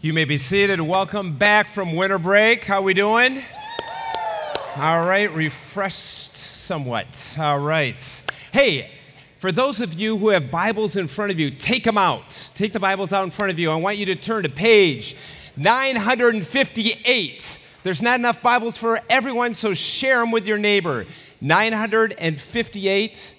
You may be seated. Welcome back from winter break. How we doing? All right, refreshed somewhat. All right. Hey, for those of you who have Bibles in front of you, take them out. Take the Bibles out in front of you. I want you to turn to page 958. There's not enough Bibles for everyone, so share them with your neighbor. 958.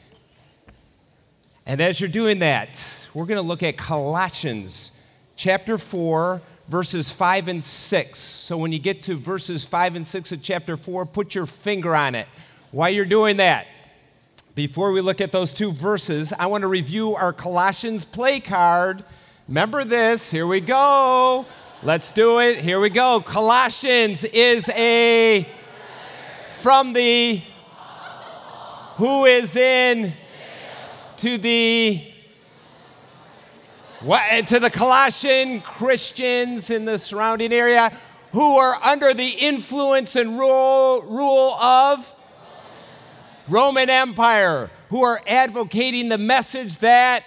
And as you're doing that, we're going to look at Colossians chapter 4, verses 5 and 6. So when you get to verses 5 and 6 of chapter 4, put your finger on it. While you're doing that, before we look at those two verses, I want to review our Colossians play card. Remember this. Here we go. Let's do it. Here we go. Colossians is a from the who is in to the to the Colossian Christians in the surrounding area who are under the influence and rule of Roman Empire, who are advocating the message that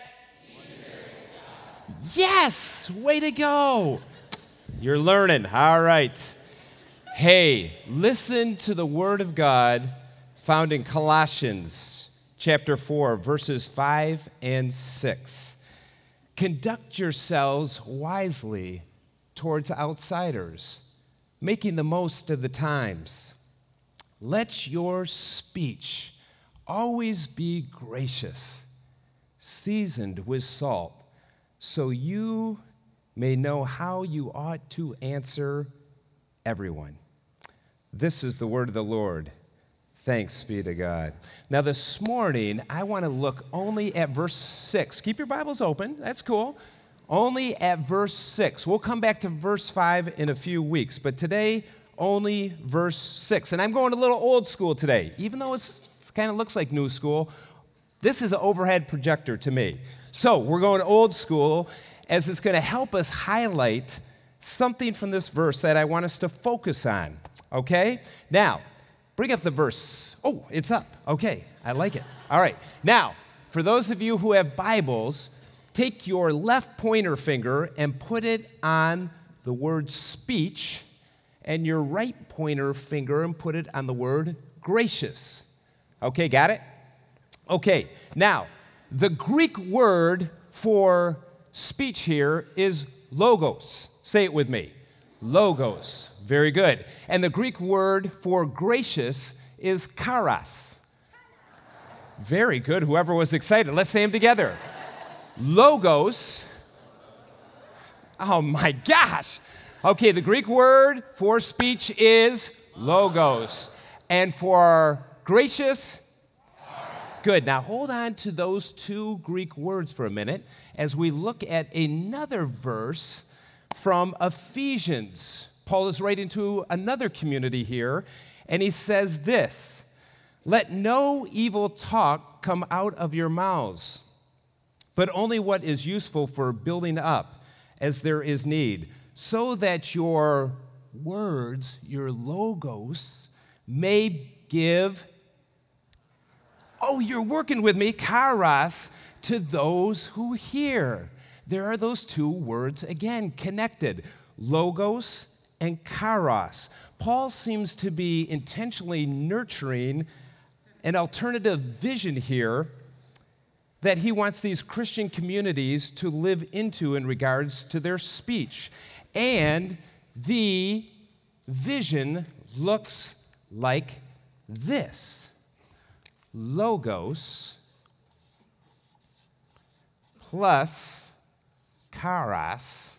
yes, way to go. You're learning. All right. Hey, listen to the word of God found in Colossians chapter 4, verses 5 and 6. Conduct yourselves wisely towards outsiders, making the most of the times. Let your speech always be gracious, seasoned with salt, so you may know how you ought to answer everyone. This is the word of the Lord. Thanks be to God. Now this morning, I want to look only at verse 6. Keep your Bibles open. That's cool. Only at verse 6. We'll come back to verse 5 in a few weeks, but today, only verse 6. And I'm going a little old school today. Even though it kind of looks like new school, this is an overhead projector to me. So we're going old school, as it's going to help us highlight something from this verse that I want us to focus on. Okay? Now, bring up the verse. Oh, it's up. Okay, I like it. All right. Now, for those of you who have Bibles, take your left pointer finger and put it on the word speech, and your right pointer finger and put it on the word gracious. Okay, got it? Okay. Now, the Greek word for speech here is logos. Say it with me. Logos. Very good. And the Greek word for gracious is charis. Very good. Whoever was excited. Let's say them together. Logos. Oh my gosh. Okay, the Greek word for speech is logos. And for gracious? Good. Now hold on to those two Greek words for a minute as we look at another verse from Ephesians. Paul is writing to another community here, and he says this: let no evil talk come out of your mouths, but only what is useful for building up as there is need, so that your words, your logos, may give, oh, you're working with me, charis, to those who hear. There are those two words, again, connected, logos and charis. Paul seems to be intentionally nurturing an alternative vision here that he wants these Christian communities to live into in regards to their speech. And the vision looks like this: logos plus charis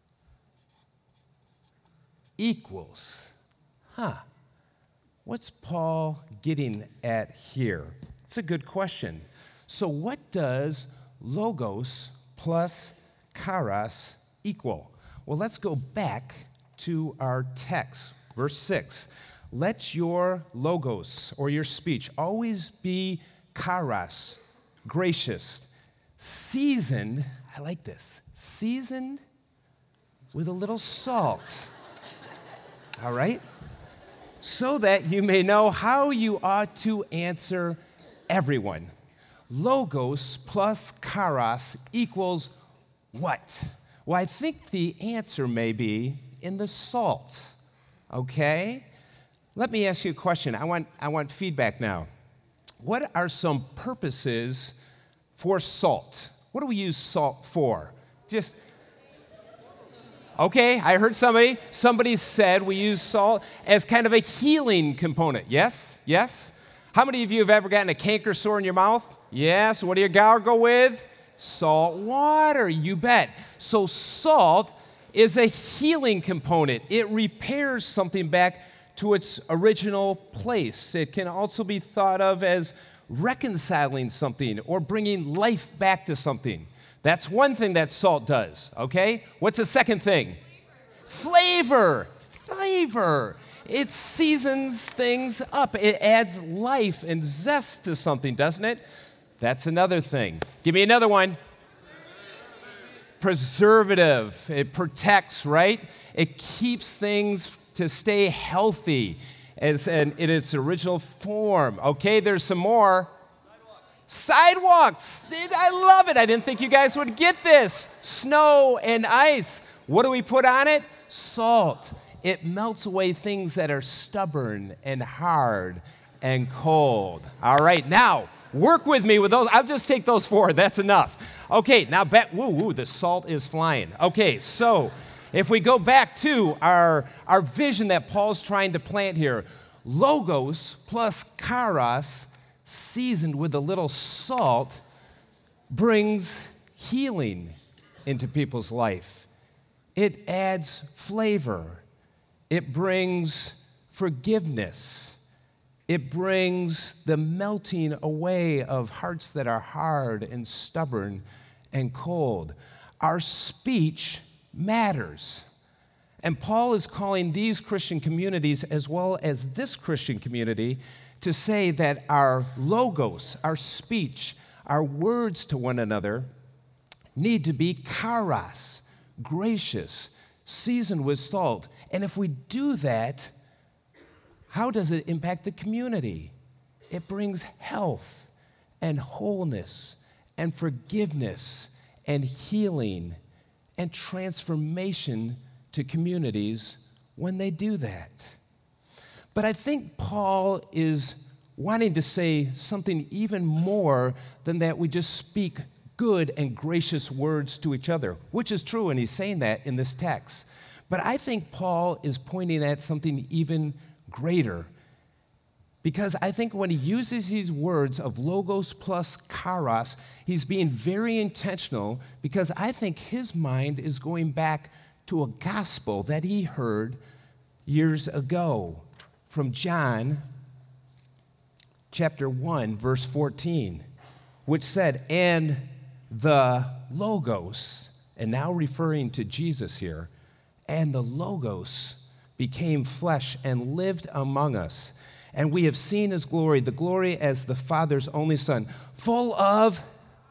equals. What's Paul getting at here? It's a good question. So what does logos plus charis equal? Well, let's go back to our text, verse 6. Let your logos, or your speech, always be charis, gracious, seasoned, I like this, seasoned with a little salt. All right? So that you may know how you ought to answer everyone. Logos plus charis equals what? Well, I think the answer may be in the salt, okay? Let me ask you a question. I want feedback now. What are some purposes for salt? What do we use salt for? Okay, I heard somebody said we use salt as kind of a healing component. Yes? Yes? How many of you have ever gotten a canker sore in your mouth? Yes. What do you gargle with? Salt water, you bet. So salt is a healing component. It repairs something back to its original place. It can also be thought of as reconciling something or bringing life back to something. That's one thing that salt does, okay? What's the second thing? Flavor. Flavor. It seasons things up. It adds life and zest to something, doesn't it? That's another thing. Give me another one. Preservative. It protects, right? It keeps things to stay healthy in its original form. Okay, there's some more. Sidewalks. I love it. I didn't think you guys would get this. Snow and ice. What do we put on it? Salt. It melts away things that are stubborn and hard and cold. All right, now, work with me with those. I'll just take those four. That's enough. Okay, now back. Woo, the salt is flying. Okay, so if we go back to our vision that Paul's trying to plant here, logos plus charos seasoned with a little salt brings healing into people's life. It adds flavor. It brings forgiveness. It brings the melting away of hearts that are hard and stubborn and cold. Our speech matters. And Paul is calling these Christian communities, as well as this Christian community, to say that our logos, our speech, our words to one another need to be charis, gracious, seasoned with salt. And if we do that, how does it impact the community? It brings health and wholeness and forgiveness and healing and transformation to communities when they do that. But I think Paul is wanting to say something even more than that we just speak good and gracious words to each other, which is true, and he's saying that in this text. But I think Paul is pointing at something even greater, because I think when he uses these words of logos plus charis, he's being very intentional, because I think his mind is going back to a gospel that he heard years ago from John chapter 1, verse 14, which said, "And the Logos," and now referring to Jesus here, "and the Logos became flesh and lived among us. And we have seen his glory, the glory as the Father's only Son, full of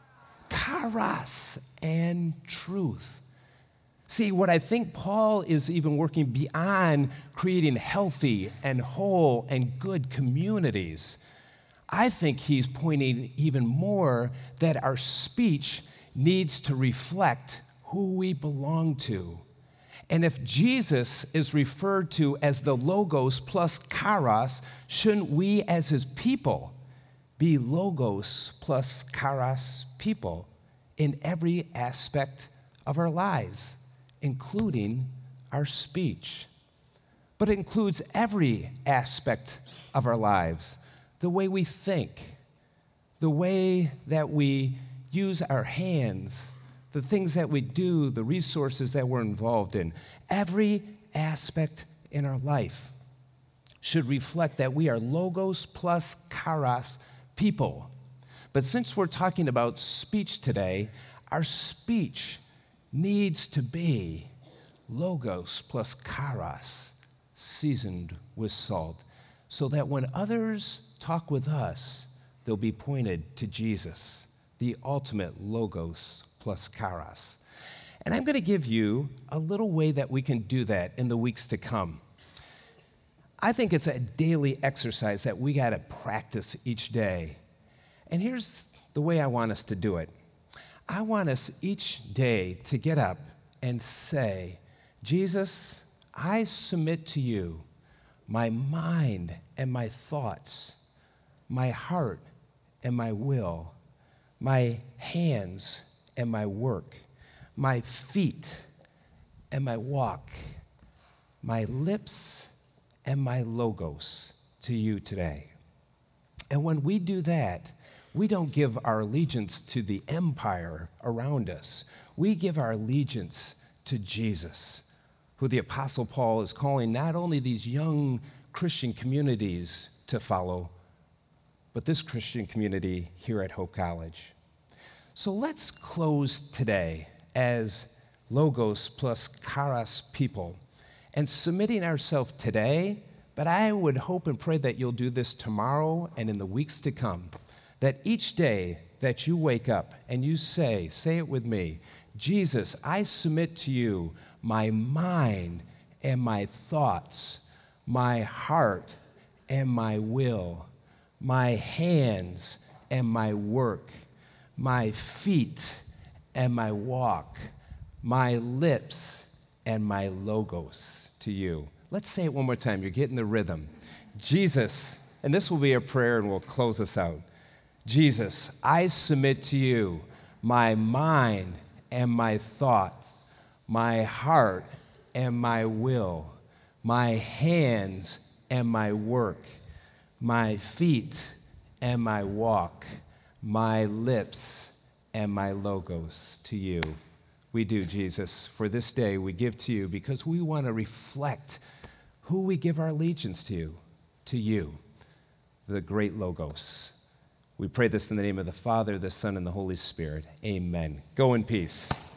charis and truth." See, what I think Paul is even working beyond creating healthy and whole and good communities, I think he's pointing even more that our speech needs to reflect who we belong to. And if Jesus is referred to as the Logos plus charis, shouldn't we as his people be Logos plus charis people in every aspect of our lives, including our speech? But it includes every aspect of our lives: the way we think, the way that we use our hands, the things that we do, the resources that we're involved in. Every aspect in our life should reflect that we are logos plus charis people. But since we're talking about speech today, our speech needs to be logos plus charis, seasoned with salt, so that when others talk with us, they'll be pointed to Jesus, the ultimate logos plus charis. And I'm going to give you a little way that we can do that in the weeks to come. I think it's a daily exercise that we got to practice each day. And here's the way I want us to do it. I want us each day to get up and say, Jesus, I submit to you my mind and my thoughts, my heart and my will, my hands and my work, my feet and my walk, my lips and my logos to you today. And when we do that, we don't give our allegiance to the empire around us. We give our allegiance to Jesus, who the Apostle Paul is calling not only these young Christian communities to follow, but this Christian community here at Hope College. So let's close today as Logos plus Charis people and submitting ourselves today, but I would hope and pray that you'll do this tomorrow and in the weeks to come, that each day that you wake up and you say it with me, Jesus, I submit to you my mind and my thoughts, my heart and my will, my hands and my work, my feet and my walk, my lips and my logos to you. Let's say it one more time. You're getting the rhythm. Jesus, and this will be a prayer and we'll close us out. Jesus, I submit to you my mind and my thoughts, my heart and my will, my hands and my work, my feet and my walk, my lips and my logos to you. We do, Jesus. For this day we give to you because we want to reflect who we give our allegiance to you, the great Logos. We pray this in the name of the Father, the Son, and the Holy Spirit. Amen. Go in peace.